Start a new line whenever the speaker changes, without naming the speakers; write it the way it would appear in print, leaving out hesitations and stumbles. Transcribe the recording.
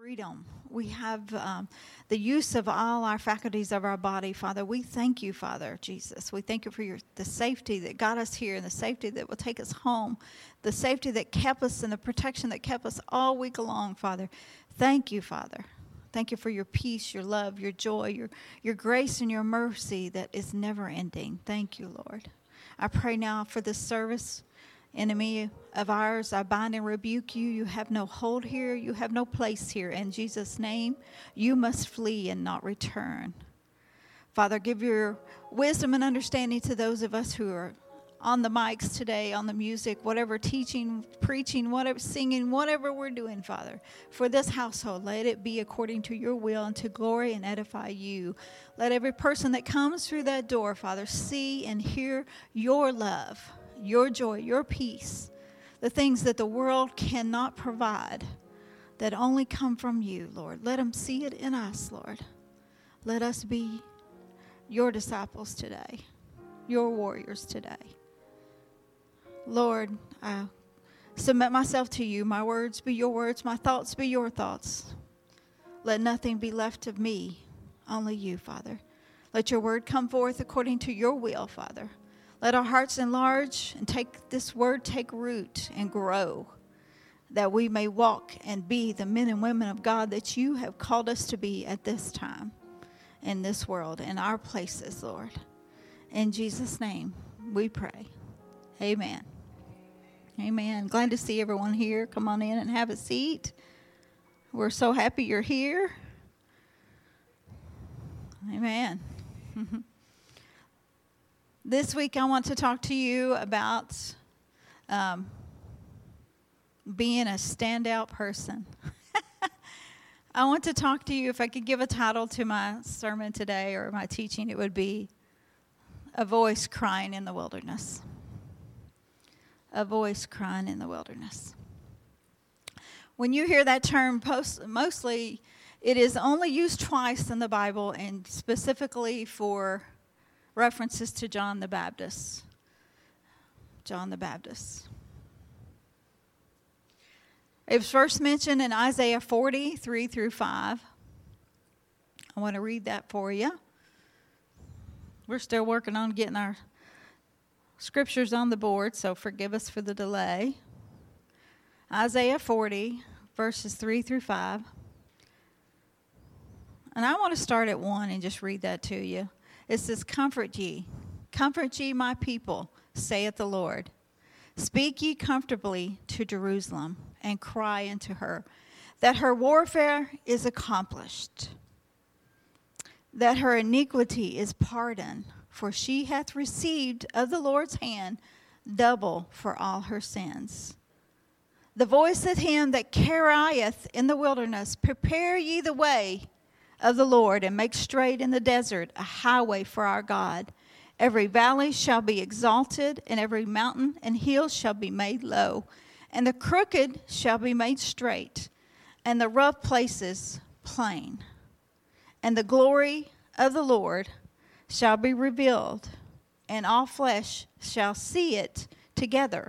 freedom. We have the use of all our faculties of our body, Father. We thank you, Father Jesus. We thank you for the safety that got us here and the safety that will take us home, the safety that kept us and the protection that kept us all week long, Father. Thank you, Father. Thank you for your peace, your love, your joy, your grace, and your mercy that is never ending. Thank you, Lord. I pray now for this service. Enemy of ours, I bind and rebuke you. You have no hold here. You have no place here. In Jesus' name, you must flee and not return. Father, give your wisdom and understanding to those of us who are on the mics today, on the music, whatever teaching, preaching, whatever singing, whatever we're doing, Father. For this household, let it be according to your will and to glory and edify you. Let every person that comes through that door, Father, see and hear your love, your joy, your peace, the things that the world cannot provide, that only come from you, Lord. Let them see it in us, Lord. Let us be your disciples today, your warriors today. Lord, I submit myself to you. My words be your words, my thoughts be your thoughts. Let nothing be left of me, only you, Father. Let your word come forth according to your will, Father. Let our hearts enlarge and take root and grow, that we may walk and be the men and women of God that you have called us to be at this time, in this world, in our places, Lord. In Jesus' name we pray. Amen. Amen. Glad to see everyone here. Come on in and have a seat. We're so happy you're here. Amen. This week I want to talk to you about being a standout person. I want to talk to you, if I could give a title to my sermon today or my teaching, it would be A Voice Crying in the Wilderness. A voice crying in the wilderness. When you hear that term, mostly it is only used twice in the Bible, and specifically for references to John the Baptist. John the Baptist. It was first mentioned in Isaiah 40, 3 through 5. I want to read that for you. We're still working on getting our scriptures on the board, so forgive us for the delay. Isaiah 40, verses 3 through 5. And I want to start at 1 and just read that to you. It says, comfort ye, my people, saith the Lord. Speak ye comfortably to Jerusalem, and cry unto her, that her warfare is accomplished, that her iniquity is pardoned, for she hath received of the Lord's hand double for all her sins. The voice of him that crieth in the wilderness, prepare ye the way of the Lord, and make straight in the desert a highway for our God. Every valley shall be exalted, and every mountain and hill shall be made low, and the crooked shall be made straight, and the rough places plain. And the glory of the Lord shall be revealed, and all flesh shall see it together,